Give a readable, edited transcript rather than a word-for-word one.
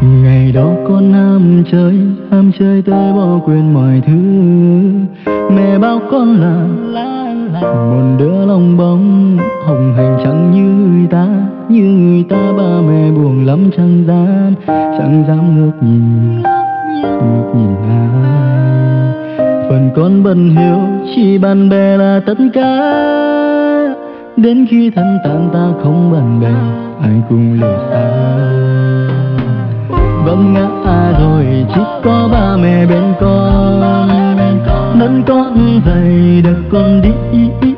Ngày đó con ham chơi tới bỏ quên mọi thứ. Mẹ bảo con là một đứa lòng bóng, hồng hạnh chẳng như người ta ba mẹ buồn lắm chẳng dám ngước nhìn ai. Phần con bận hiếu chỉ bạn bè là tất cả, đến khi thân tan ta không bạn bè ai cũng lìa xa. Vấp ngã rồi chỉ có ba mẹ bên con, nâng con dậy đỡ con đi